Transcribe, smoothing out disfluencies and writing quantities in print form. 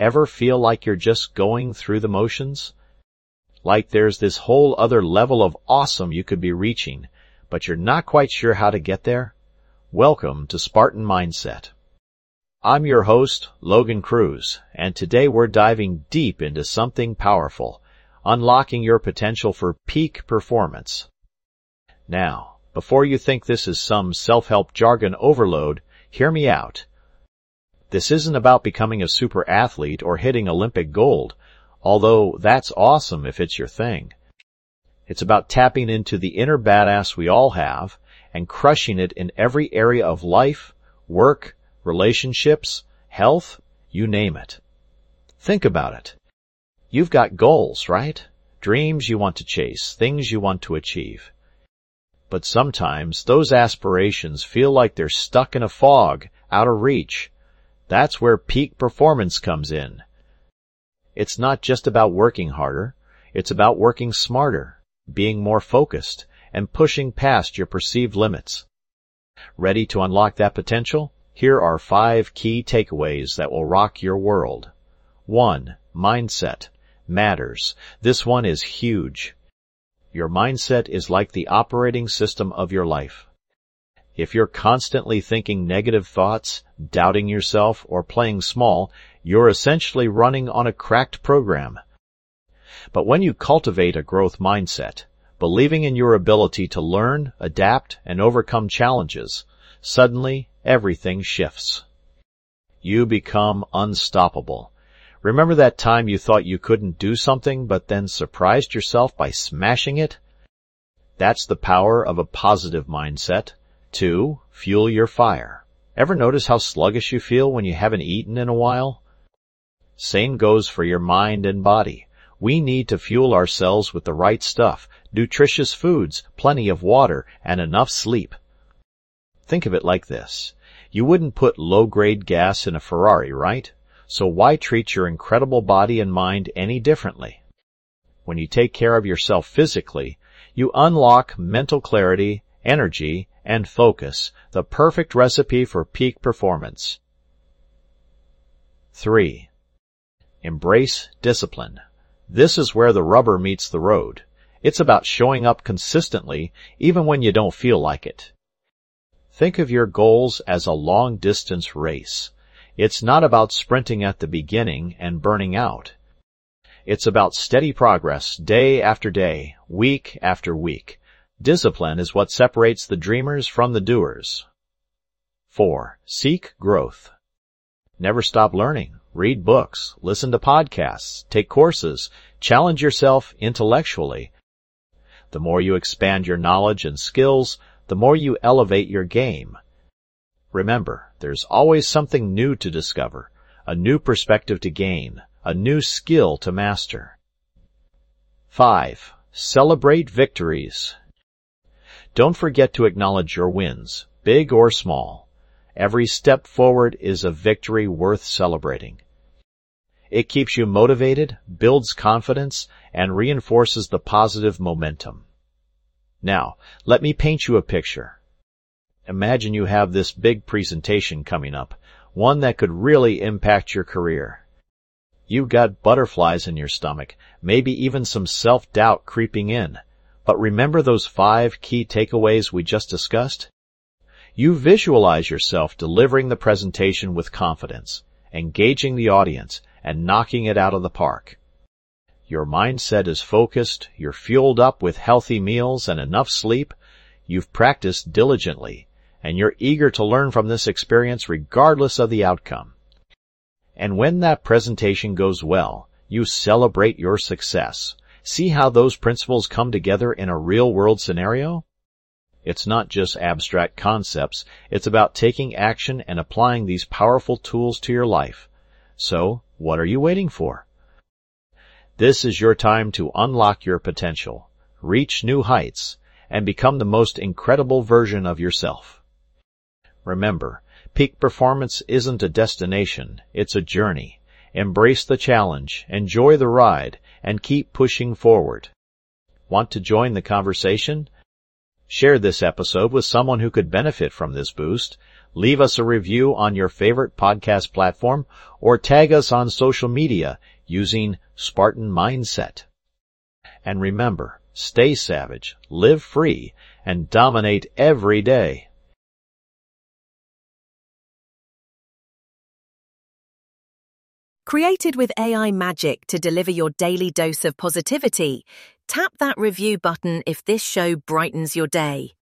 ever feel like you're just going through the motions? Like there's this whole other level of awesome you could be reaching, but you're not quite sure how to get there? Welcome to Spartan Mindset. I'm your host, Logan Cruz, and today we're diving deep into something powerful, unlocking your potential for peak performance. Now, before you think this is some self-help jargon overload, hear me out. This isn't about becoming a super athlete or hitting Olympic gold, although that's awesome if it's your thing. It's about tapping into the inner badass we all have and crushing it in every area of life, work, relationships, health, you name it. Think about it. You've got goals, right? Dreams you want to chase, things you want to achieve. But sometimes those aspirations feel like they're stuck in a fog, out of reach. That's where peak performance comes in. It's not just about working harder, it's about working smarter, being more focused, and pushing past your perceived limits. Ready to unlock that potential? Here are 5 key takeaways that will rock your world. 1. Mindset matters. This one is huge. Your mindset is like the operating system of your life. If you're constantly thinking negative thoughts, doubting yourself, or playing small, you're essentially running on a cracked program. But when you cultivate a growth mindset, believing in your ability to learn, adapt, and overcome challenges, suddenly everything shifts. You become unstoppable. Remember that time you thought you couldn't do something but then surprised yourself by smashing it? That's the power of a positive mindset. 2. Fuel your fire. Ever notice how sluggish you feel when you haven't eaten in a while? Same goes for your mind and body. We need to fuel ourselves with the right stuff, nutritious foods, plenty of water, and enough sleep. Think of it like this. You wouldn't put low-grade gas in a Ferrari, right? So why treat your incredible body and mind any differently? When you take care of yourself physically, you unlock mental clarity, energy, and focus, the perfect recipe for peak performance. 3. Embrace discipline. This is where the rubber meets the road. It's about showing up consistently, even when you don't feel like it. Think of your goals as a long-distance race. It's not about sprinting at the beginning and burning out. It's about steady progress, day after day, week after week. Discipline is what separates the dreamers from the doers. 4. Seek growth. Never stop learning. Read books, listen to podcasts, take courses, challenge yourself intellectually. The more you expand your knowledge and skills, the more you elevate your game. Remember, there's always something new to discover, a new perspective to gain, a new skill to master. 5. Celebrate victories. Don't forget to acknowledge your wins, big or small. Every step forward is a victory worth celebrating. It keeps you motivated, builds confidence, and reinforces the positive momentum. Now, let me paint you a picture. Imagine you have this big presentation coming up, one that could really impact your career. You've got butterflies in your stomach, maybe even some self-doubt creeping in. But remember those 5 key takeaways we just discussed? You visualize yourself delivering the presentation with confidence, engaging the audience, and knocking it out of the park. Your mindset is focused, you're fueled up with healthy meals and enough sleep, you've practiced diligently, and you're eager to learn from this experience regardless of the outcome. And when that presentation goes well, you celebrate your success. See how those principles come together in a real-world scenario? It's not just abstract concepts, it's about taking action and applying these powerful tools to your life. So, what are you waiting for? This is your time to unlock your potential, reach new heights, and become the most incredible version of yourself. Remember, peak performance isn't a destination, it's a journey. Embrace the challenge, enjoy the ride, and keep pushing forward. Want to join the conversation? Share this episode with someone who could benefit from this boost. Leave us a review on your favorite podcast platform or tag us on social media using Spartan Mindset. And remember, stay savage, live free, and dominate every day. Created with AI magic to deliver your daily dose of positivity, tap that review button if this show brightens your day.